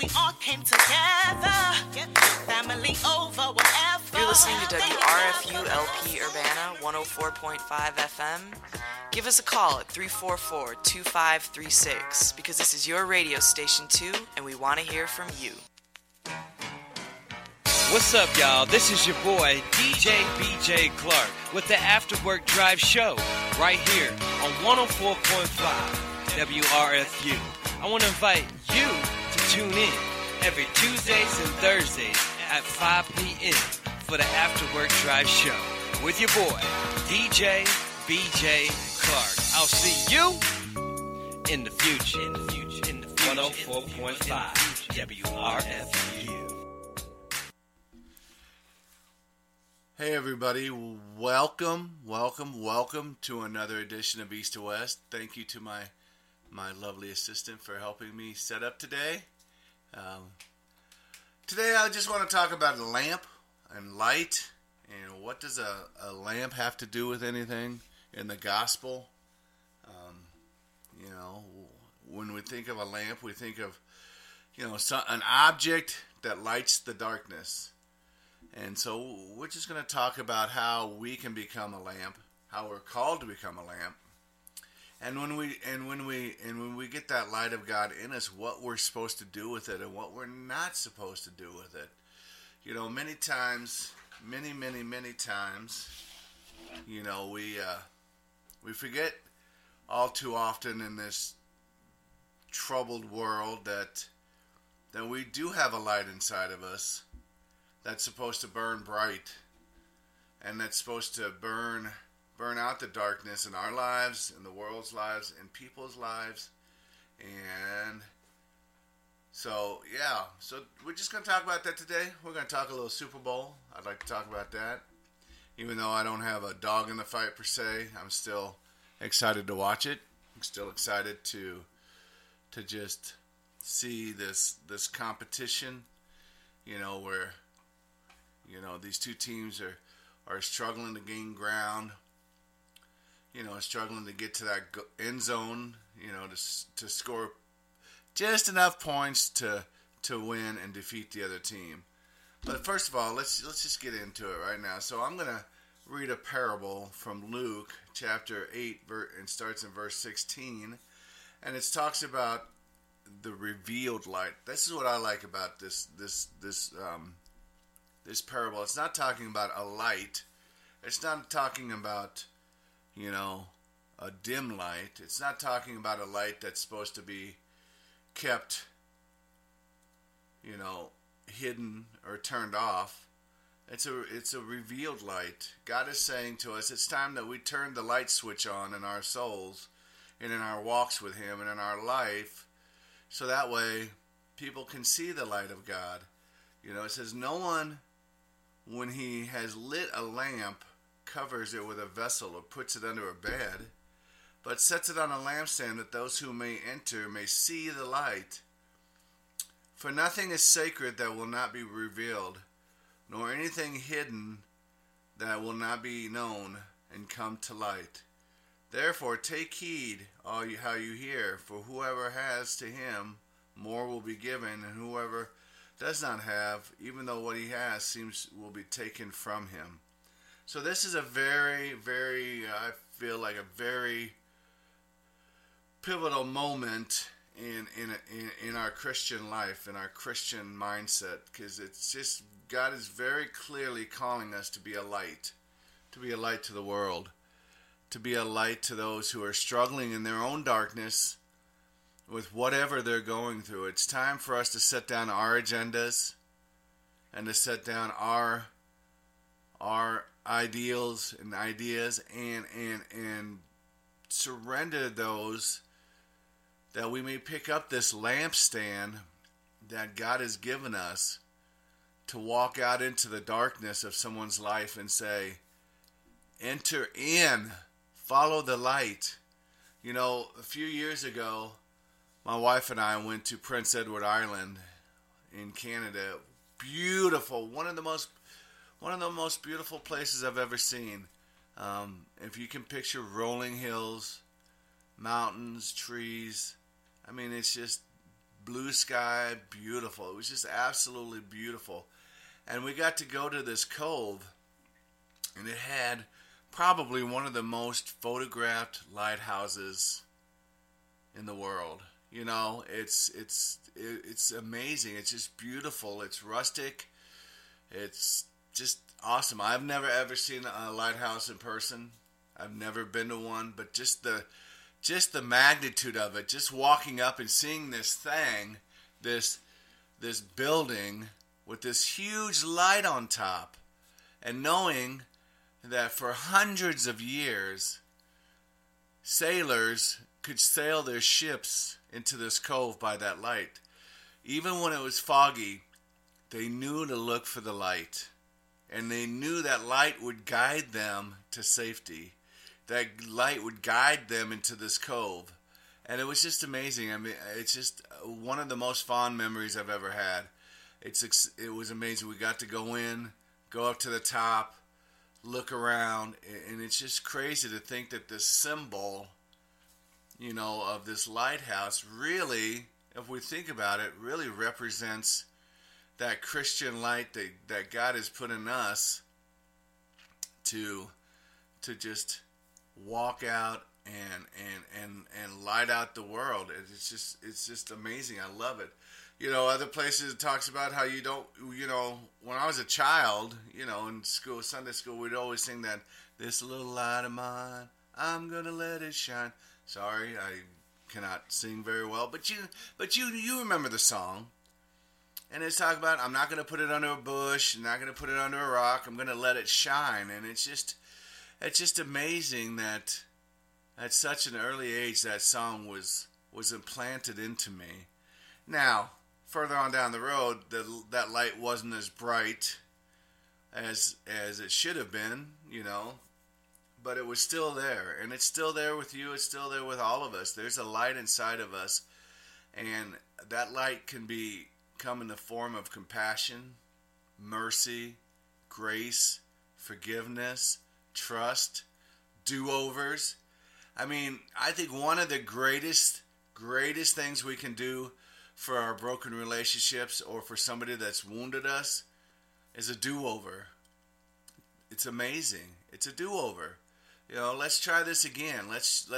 we all came together. Family over whatever. You're listening to WRFU LP Urbana 104.5 FM. Give us a call at 344-2536 because this is your radio station too, and we want to hear from you. What's up, y'all? This is your boy, DJ BJ Clark, with the After Work Drive Show, right here on 104.5 WRFU. I want to invite you to tune in every Tuesdays and Thursdays at 5 p.m. for the After Work Drive Show with your boy, DJ BJ Clark. I'll see you in the future. 104.5 WRFU. Hey everybody, welcome to another edition of East to West. Thank you to my lovely assistant for helping me set up today. Today I just want to talk about a lamp and light, and what does a lamp have to do with anything in the gospel? When we think of a lamp, we think of, an object that lights the darkness. And so we're just going to talk about how we can become a lamp, how we're called to become a lamp, and when we get that light of God in us, what we're supposed to do with it and what we're not supposed to do with it. Many times, many times, we forget all too often in this troubled world that we do have a light inside of us that's supposed to burn bright, and that's supposed to burn out the darkness in our lives, in the world's lives, in people's lives. And so we're just going to talk about that today. We're going to talk a little Super Bowl. I'd like to talk about that. Even though I don't have a dog in the fight per se, I'm still excited to watch it. I'm still excited to just see this competition, where these two teams are struggling to gain ground, struggling to get to that end zone, to score just enough points to win and defeat the other team. But first of all, let's just get into it right now. So I'm going to read a parable from Luke chapter 8, and starts in verse 16, and it talks about the revealed light. This is what I like about this parable. It's not talking about a light. It's not talking about, a dim light. It's not talking about a light that's supposed to be kept, hidden or turned off. It's a revealed light. God is saying to us, it's time that we turn the light switch on in our souls and in our walks with Him and in our life, so that way people can see the light of God. It says, no one, when he has lit a lamp, covers it with a vessel or puts it under a bed, but sets it on a lampstand that those who may enter may see the light. For nothing is sacred that will not be revealed, nor anything hidden that will not be known and come to light. Therefore take heed how you hear, for whoever has, to him more will be given, and whoever does not have, even though what he has will be taken from him. So this is a very, very, I feel like a very pivotal moment in our Christian life, in our Christian mindset, because it's just, God is very clearly calling us to be a light to the world, to be a light to those who are struggling in their own darkness with whatever they're going through. It's time for us to set down our agendas and to set down our ideals and ideas and surrender those, that we may pick up this lampstand that God has given us to walk out into the darkness of someone's life and say, enter in, follow the light. A few years ago, my wife and I went to Prince Edward Island in Canada. Beautiful, one of the most beautiful places I've ever seen. If you can picture rolling hills, mountains, trees, it's just blue sky, beautiful. It was just absolutely beautiful. And we got to go to this cove, and it had probably one of the most photographed lighthouses in the world. You know, it's amazing. It's just beautiful. It's rustic. It's just awesome. I've never ever seen a lighthouse in person. I've never been to one, but just the magnitude of it, just walking up and seeing this thing, this building with this huge light on top, and knowing that for hundreds of years, sailors could sail their ships into this cove by that light. Even when it was foggy, they knew to look for the light. And they knew that light would guide them to safety. That light would guide them into this cove. And it was just amazing. I mean, it's just one of the most fond memories I've ever had. It was amazing. We got to go in, go up to the top, look around, and it's just crazy to think that this symbol, you know, of this lighthouse really, if we think about it, really represents that Christian light that God has put in us to just walk out and light out the world. It's just amazing. I love it. You know, other places it talks about how you don't, you know, when I was a child, you know, in school, Sunday school, we'd always sing that, "This little light of mine, I'm gonna let it shine." Sorry, I cannot sing very well, but you remember the song. And it's talking about, I'm not going to put it under a bush, I'm not going to put it under a rock, I'm going to let it shine. And it's just amazing that at such an early age that song was implanted into me. Now, further on down the road, that light wasn't as bright as it should have been, you know, but it was still there. And it's still there with you, it's still there with all of us. There's a light inside of us, and that light can come in the form of compassion, mercy, grace, forgiveness, trust, do-overs. I mean, I think one of the greatest things we can do for our broken relationships or for somebody that's wounded us is a do-over. It's amazing. It's a do-over. You know, let's try this again. Let's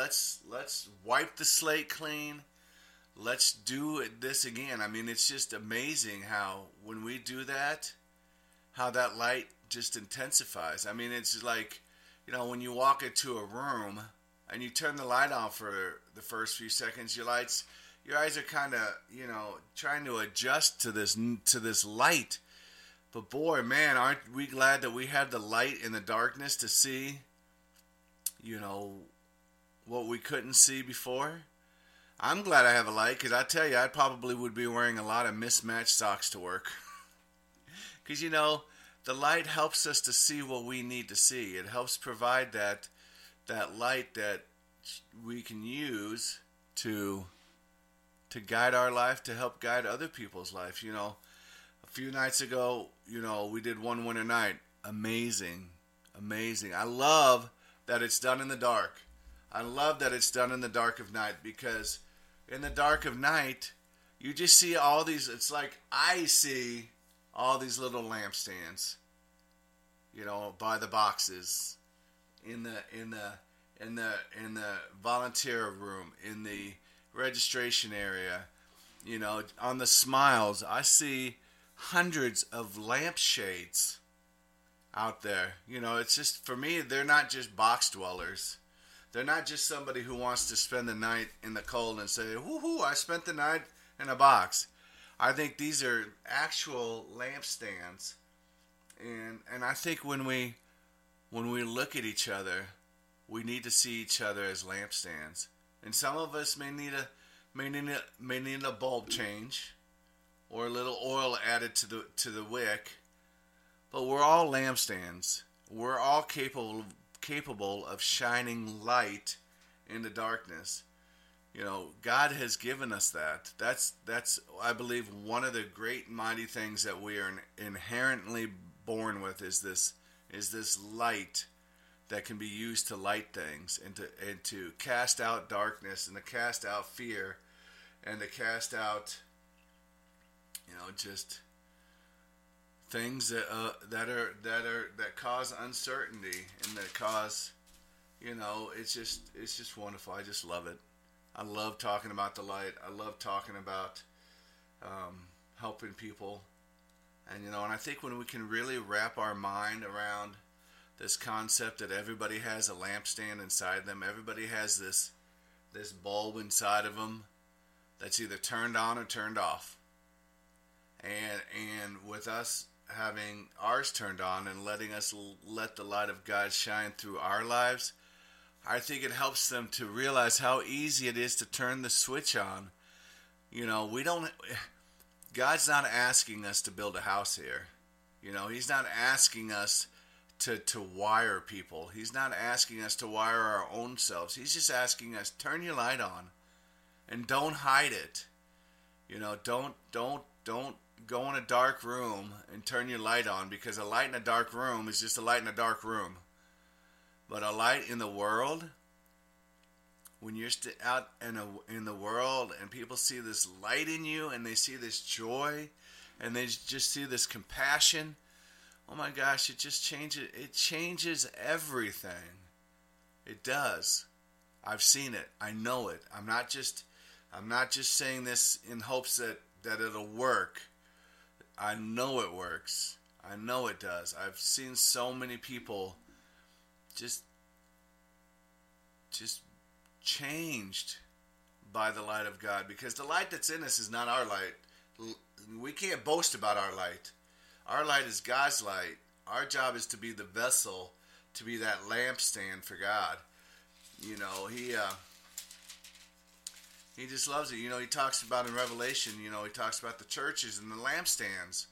wipe the slate clean. Let's do this again. I mean, it's just amazing how when we do that, how that light just intensifies. I mean, it's like, you know, when you walk into a room and you turn the light on for the first few seconds, your eyes are kind of, you know, trying to adjust to this light. But boy, man, aren't we glad that we have the light in the darkness to see, you know, what we couldn't see before? I'm glad I have a light, because I tell you, I probably would be wearing a lot of mismatched socks to work. Because, you know, the light helps us to see what we need to see. It helps provide that light that we can use to guide our life, to help guide other people's life. You know, a few nights ago, you know, we did One Winter Night. Amazing. I love that it's done in the dark. I love that it's done in the dark of night, because in the dark of night, you just see all these, it's like I see all these little lampstands, you know, by the boxes, in the volunteer room, in the registration area, you know, on the smiles. I see hundreds of lampshades out there. You know, it's just, for me, they're not just box dwellers. They're not just somebody who wants to spend the night in the cold and say, woohoo, I spent the night in a box. I think these are actual lampstands. And I think when we look at each other, we need to see each other as lampstands. And some of us may need a bulb change or a little oil added to the wick. But we're all lampstands. We're all capable of shining light in the darkness. You know, God has given us that. That's I believe one of the great mighty things that we are inherently born with is this light that can be used to light things and to cast out darkness and to cast out fear and to cast out, just things that cause uncertainty and that cause, it's just wonderful. I just love it. I love talking about the light. I love talking about helping people, and and I think when we can really wrap our mind around this concept that everybody has a lampstand inside them, everybody has this bulb inside of them that's either turned on or turned off, and with us having ours turned on and letting us let the light of God shine through our lives, I think it helps them to realize how easy it is to turn the switch on. God's not asking us to build a house here. He's not asking us to wire people. He's not asking us to wire our own selves. He's just asking us, turn your light on and don't hide it. Don't go in a dark room and turn your light on, because a light in a dark room is just a light in a dark room. But a light in the world, when you're out in the world and people see this light in you and they see this joy and they just see this compassion, oh my gosh, it just changes. It changes everything. It does. I've seen it. I know it. I'm not just saying this in hopes that it'll work. I know it works. I know it does. I've seen so many people just changed by the light of God, because the light that's in us is not our light. We can't boast about our light. Our light is God's light. Our job is to be the vessel, to be that lampstand for God. He just loves it. He talks about in Revelation, he talks about the churches and the lampstands,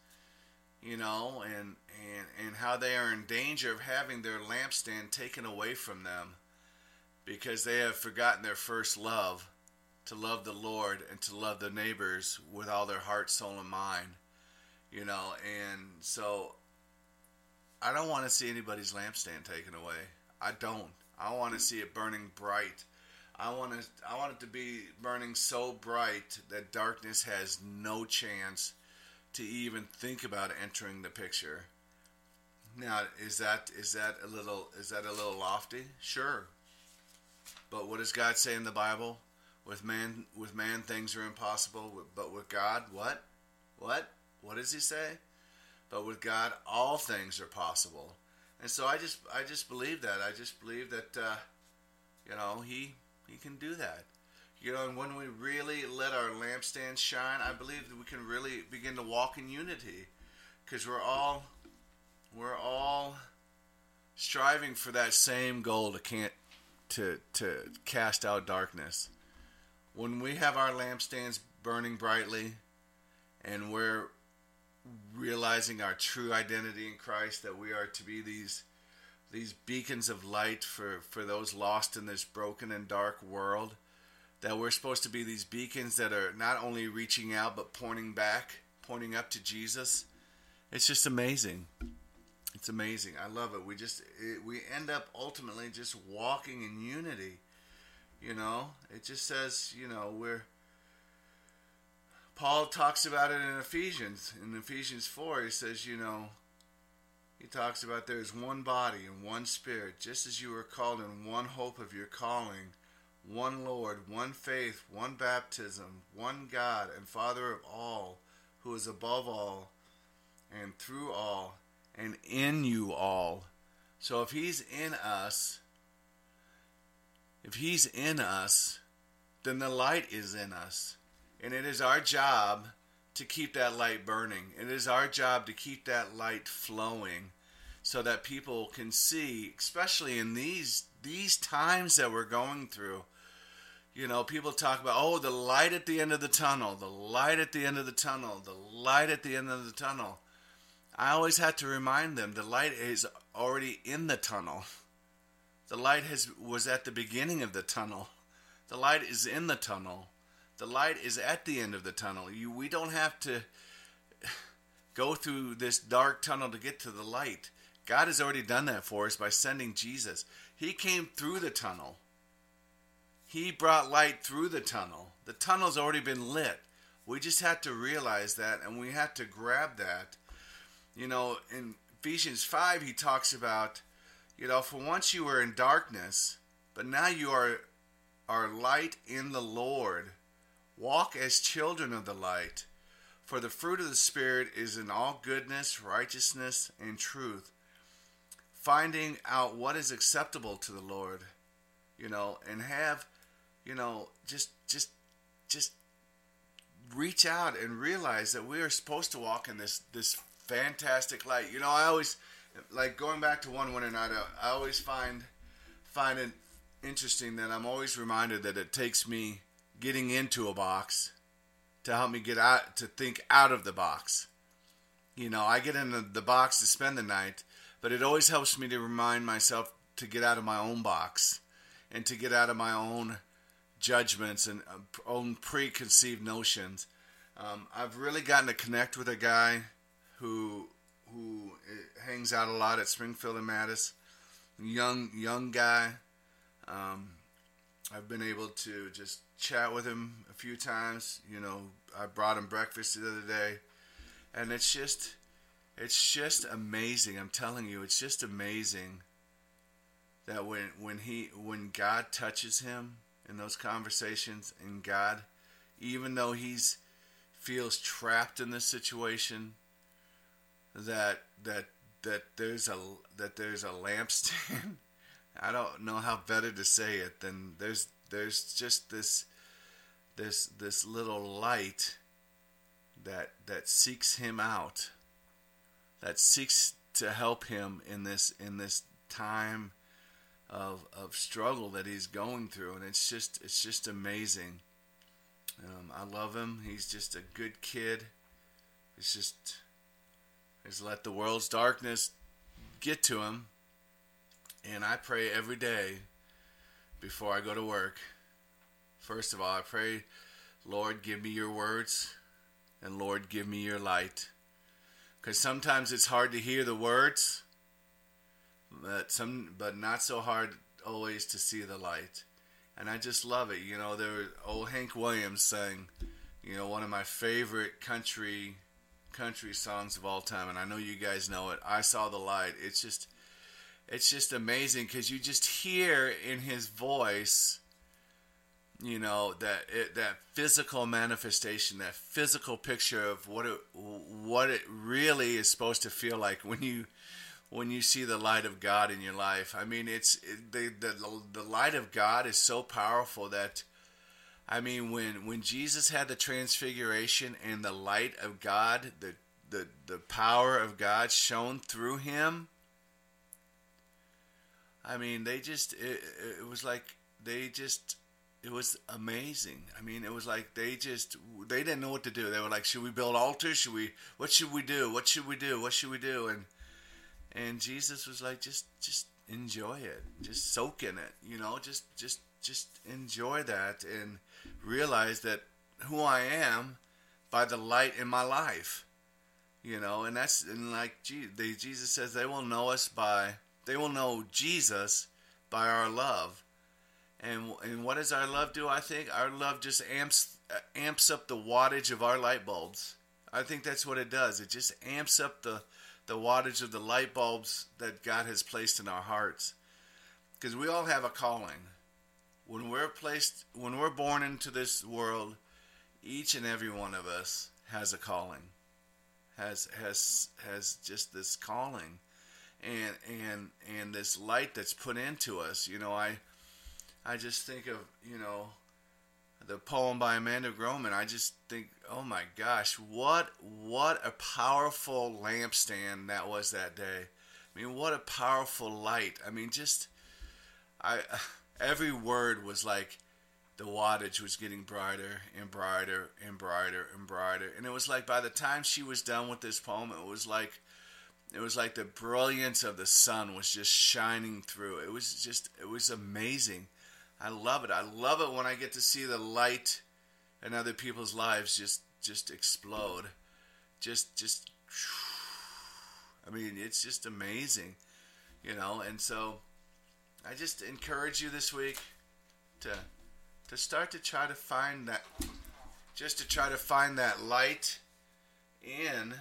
and how they are in danger of having their lampstand taken away from them because they have forgotten their first love, to love the Lord and to love their neighbors with all their heart, soul, and mind. And so I don't want to see anybody's lampstand taken away. I don't. I want to see it burning bright. I want it to be burning so bright that darkness has no chance to even think about entering the picture. Now, is that a little lofty? Sure. But what does God say in the Bible? With man things are impossible, but with God, what? What does he say? But with God, all things are possible. And so I just believe that. I just believe that, he can do that. And when we really let our lampstand shine, I believe that we can really begin to walk in unity, because we're all striving for that same goal to cast out darkness. When we have our lampstands burning brightly, and we're realizing our true identity in Christ, that we are to be these beacons of light for those lost in this broken and dark world, that we're supposed to be these beacons that are not only reaching out but pointing up to Jesus. It's just amazing. It's amazing. I love it. We end up ultimately just walking in unity. It just says, Paul talks about it in Ephesians. In Ephesians 4, he says, he talks about there is one body and one spirit, just as you were called in one hope of your calling, one Lord, one faith, one baptism, one God and Father of all, who is above all and through all and in you all. So if he's in us, then the light is in us. And it is our job to keep that light burning. It is our job to keep that light flowing so that people can see, especially in these times that we're going through. People talk about, the light at the end of the tunnel, the light at the end of the tunnel, the light at the end of the tunnel. I always have to remind them the light is already in the tunnel. The light was at the beginning of the tunnel. The light is in the tunnel. The light is at the end of the tunnel. We don't have to go through this dark tunnel to get to the light. God has already done that for us by sending Jesus. He came through the tunnel. He brought light through the tunnel. The tunnel's already been lit. We just had to realize that, and we had to grab that. You know, in Ephesians 5, he talks about, you know, for once you were in darkness, but now you are light in the Lord. Walk as children of the light. For the fruit of the Spirit is in all goodness, righteousness, and truth. Finding out what is acceptable to the Lord, you know, and have, you know, just reach out and realize that we are supposed to walk in this fantastic light. You know, I always, like, going back to one winter night, I always find it interesting that I'm always reminded that it takes me getting into a box to help me get out, to think out of the box. You know, I get in the box to spend the night, but it always helps me to remind myself to get out of my own box and to get out of my own judgments and own preconceived notions. I've really gotten to connect with a guy who hangs out a lot at Springfield and Mattis. Young guy. I've been able to just chat with him a few times. You know, I brought him breakfast the other day, and it's just amazing. I'm telling you, it's just amazing that when God touches him in those conversations, and God, even though feels trapped in this situation, that there's a lampstand. I don't know how better to say it than there's just this little light that seeks him out, that seeks to help him in this time of struggle that he's going through, and it's just amazing. I love him. He's just a good kid. He's let the world's darkness get to him. And I pray every day before I go to work. First of all, I pray, Lord, give me your words, and Lord, give me your light. Because sometimes it's hard to hear the words, but not so hard always to see the light. And I just love it. You know, there was old Hank Williams sang, you know, one of my favorite country songs of all time, and I know you guys know it, I Saw the Light. It's just amazing because you just hear in his voice, you know, that physical manifestation, that physical picture of what it really is supposed to feel like when you see the light of God in your life. I mean, the light of God is so powerful that, I mean, when Jesus had the transfiguration and the light of God, the power of God shone through him, I mean, it was amazing. I mean, it was like they didn't know what to do. They were like, should we build altars? What should we do? What should we do? What should we do? And Jesus was like, just enjoy it. Just soak in it, you know, just enjoy that and realize that who I am by the light in my life, you know, and like Jesus says, they will know Jesus by our love. And what does our love do? I think our love just amps up the wattage of our light bulbs. I think that's what it does. It just amps up the wattage of the light bulbs that God has placed in our hearts. Because we all have a calling. When we're born into this world, each and every one of us has a calling. Has just this calling. And this light that's put into us. You know, I just think of, you know, the poem by Amanda Groman. I just think, oh my gosh, what a powerful lampstand that was that day. I mean, what a powerful light. I mean, every word was like the wattage was getting brighter and brighter and brighter and brighter. And it was like by the time she was done with this poem, it was like the brilliance of the sun was just shining through. It was amazing. I love it. I love it when I get to see the light in other people's lives just explode. I mean, it's just amazing, you know. And so I just encourage you this week to to start to try to find that, just to try to find that light in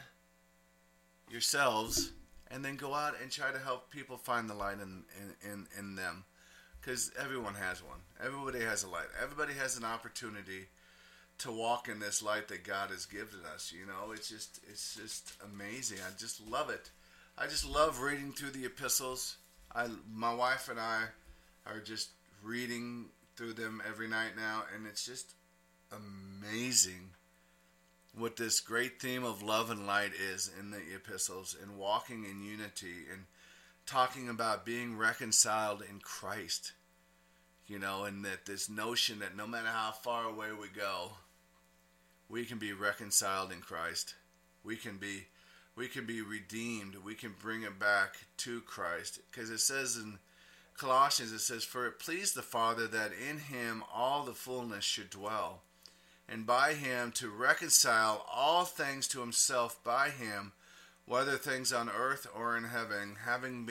yourselves, and then go out and try to help people find the light in them. Because everyone has one. Everybody has a light. Everybody has an opportunity to walk in this light that God has given us. You know, it's just amazing. I just love it. I just love reading through the epistles. My wife and I are just reading through them every night now, and it's just amazing what this great theme of love and light is in the epistles, and walking in unity, and talking about being reconciled in Christ, you know, and that this notion that no matter how far away we go, we can be reconciled in Christ. We can be redeemed. We can bring it back to Christ. Because it says in Colossians, it says, "For it pleased the Father that in him all the fullness should dwell, and by him to reconcile all things to himself by him, whether things on earth or in heaven, having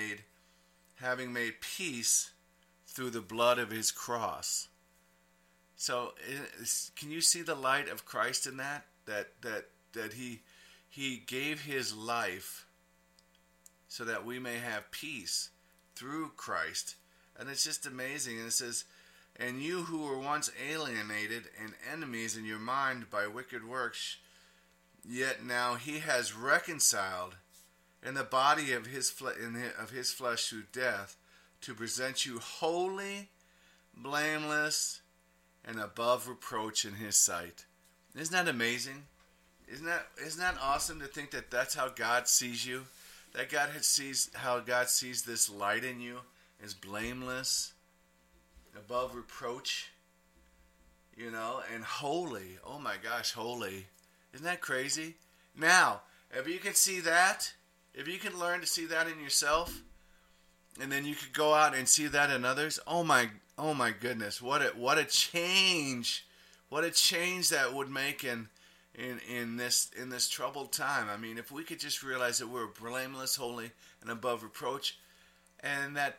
made peace through the blood of his cross." So, can you see the light of Christ in that? That he gave his life so that we may have peace through Christ. And it's just amazing. And it says, "And you who were once alienated and enemies in your mind by wicked works, yet now he has reconciled in the body of his flesh through death, to present you holy, blameless, and above reproach in his sight." Isn't that amazing? Isn't that awesome to think that that's how God sees you? That how God sees this light in you is blameless, above reproach, you know, and holy. Oh my gosh, holy. Isn't that crazy? Now, if you can see that, if you can learn to see that in yourself, and then you could go out and see that in others, oh my goodness, what a change that would make in this troubled time. I mean, if we could just realize that we're blameless, holy, and above reproach, and that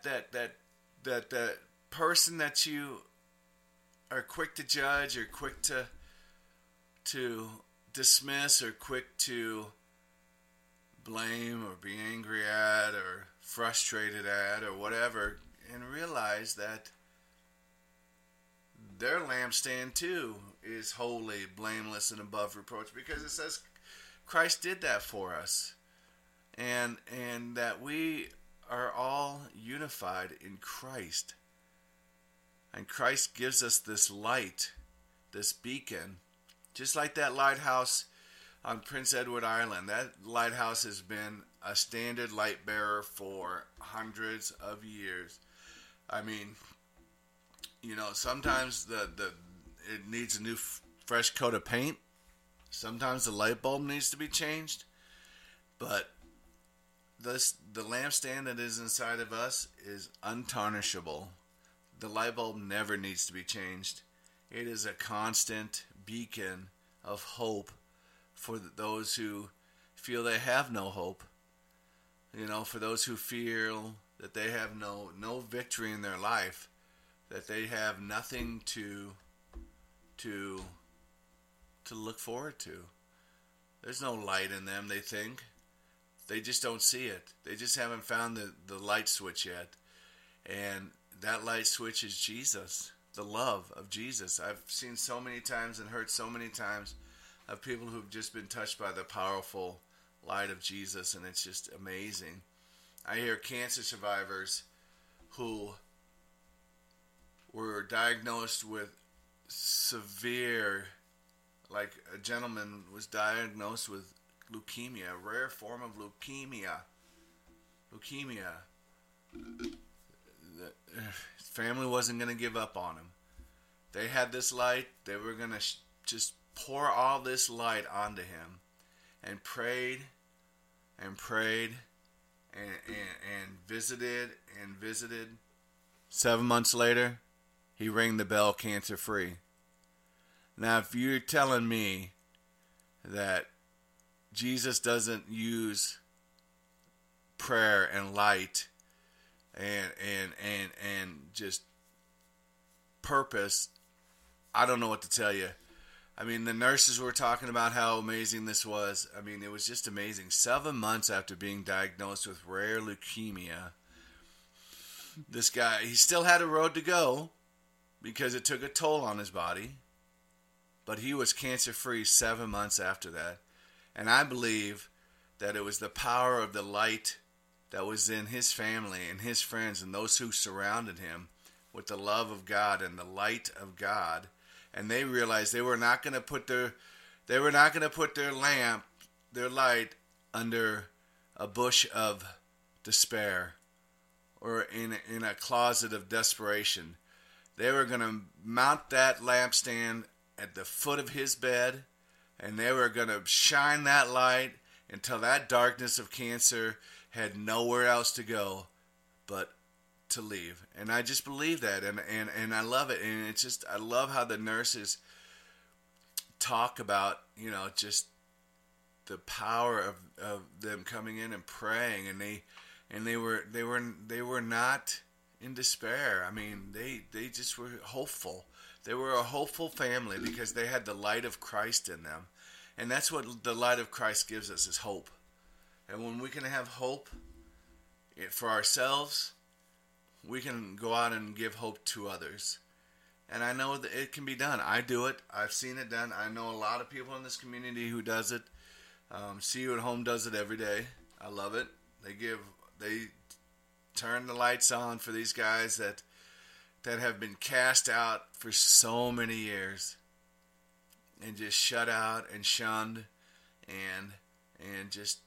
person that you are quick to judge, or quick to dismiss, or quick to blame, or be angry at, or frustrated at, or whatever, and realize that their lampstand too is holy, blameless, and above reproach, because it says Christ did that for us, and that we are all unified in Christ, and Christ gives us this light, this beacon, just like that lighthouse on Prince Edward Island. That lighthouse has been a standard light bearer for hundreds of years. I mean, you know, sometimes it needs a new fresh coat of paint. Sometimes the light bulb needs to be changed. But the lampstand that is inside of us is untarnishable. The light bulb never needs to be changed. It is a constant beacon of hope for those who feel they have no hope. You know, for those who feel that they have no victory in their life, that they have nothing to look forward to. There's no light in them, they think. They just don't see it. They just haven't found the light switch yet. And that light switch is Jesus, the love of Jesus. I've seen so many times and heard so many times of people who've just been touched by the powerful light of Jesus, and it's just amazing. I hear cancer survivors who were diagnosed with severe, like a gentleman was diagnosed with leukemia, a rare form of leukemia. His family wasn't going to give up on him. They had this light. They were going to just pour all this light onto him, and prayed and prayed and visited and visited. 7 months later, he rang the bell, cancer free. Now, if you're telling me that Jesus doesn't use prayer and light and just purpose I don't know what to tell you. I mean, the nurses were talking about how amazing this was. I mean, it was just amazing. 7 months after being diagnosed with rare leukemia, this guy, he still had a road to go because it took a toll on his body. But he was cancer-free 7 months after that. And I believe that it was the power of the light that was in his family and his friends and those who surrounded him with the love of God and the light of God. And they realized they were not going to put their lamp, their light, under a bush of despair or in a closet of desperation. They were going to mount that lampstand at the foot of his bed, and they were going to shine that light until that darkness of cancer had nowhere else to go but to leave. And I just believe that, and I love it. And it's just, I love how the nurses talk about, you know, just the power of them coming in and praying, and they were not in despair. I mean, they just were hopeful. They were a hopeful family because they had the light of Christ in them. And that's what the light of Christ gives us, is hope. And when we can have hope for ourselves, we can go out and give hope to others. And I know that it can be done. I do it. I've seen it done. I know a lot of people in this community who does it. See You at Home does it every day. I love it. They turn the lights on for these guys that have been cast out for so many years and just shut out and shunned and just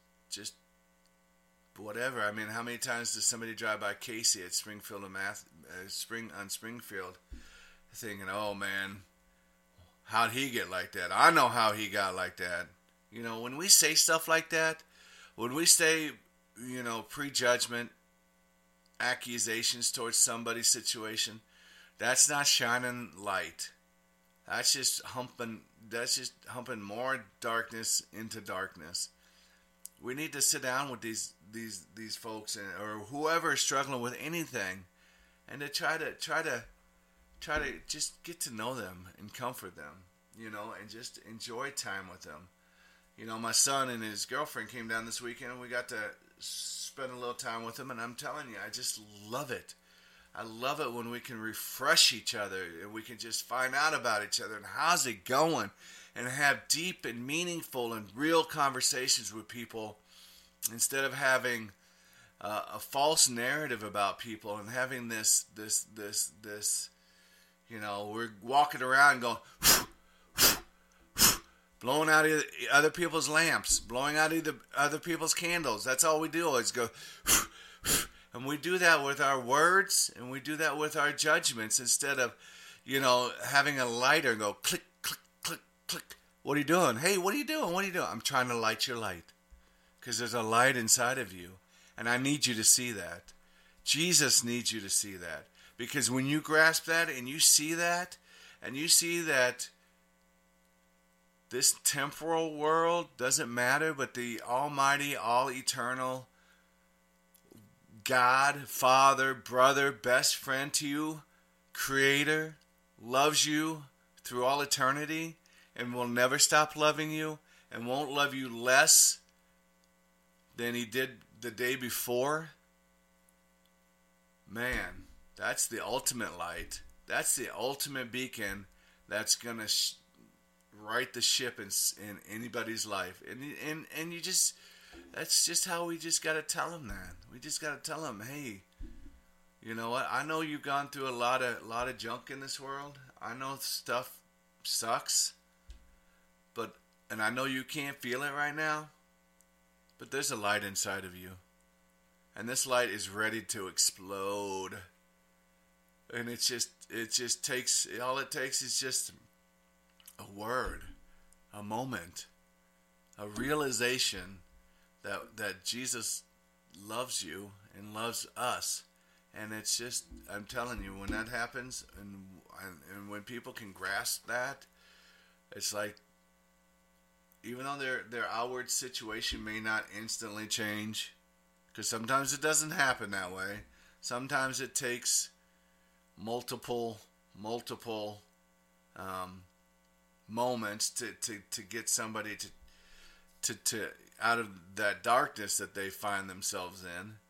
whatever. I mean, how many times does somebody drive by Casey at Springfield and Springfield thinking, oh man, how'd he get like that? I know how he got like that. You know, when we say stuff like that, when we say, you know, prejudgment, accusations towards somebody's situation, that's not shining light. That's just humping more darkness into darkness. We need to sit down with these folks or whoever is struggling with anything, and to try to just get to know them and comfort them, you know, and just enjoy time with them. You know, my son and his girlfriend came down this weekend, and we got to spend a little time with them, and I'm telling you, I just love it. I love it when we can refresh each other and we can just find out about each other and how's it going, and have deep and meaningful and real conversations with people instead of having a false narrative about people and having this, you know, we're walking around going, blowing out other people's lamps, blowing out other people's candles. That's all we do is go, and we do that with our words, and we do that with our judgments instead of, you know, having a lighter and go click, click, click, click. What are you doing? Hey, what are you doing? What are you doing? I'm trying to light your light because there's a light inside of you, and I need you to see that. Jesus needs you to see that, because when you grasp that and you see that, and you see that this temporal world doesn't matter, but the almighty, all-eternal God, Father, brother, best friend to you, Creator, loves you through all eternity and will never stop loving you and won't love you less than He did the day before. Man, that's the ultimate light. That's the ultimate beacon that's going to right the ship in anybody's life. And you just, that's just how we just got to tell them that. We just got to tell them, hey, you know what? I know you've gone through a lot of junk in this world. I know stuff sucks, and I know you can't feel it right now, but there's a light inside of you. And this light is ready to explode. And it just takes, all it takes is just a word, a moment, a realization that Jesus loves you and loves us. And it's just, I'm telling you, when that happens and when people can grasp that, it's like, even though their outward situation may not instantly change, because sometimes it doesn't happen that way. Sometimes it takes multiple moments to get somebody to out of that darkness that they find themselves in.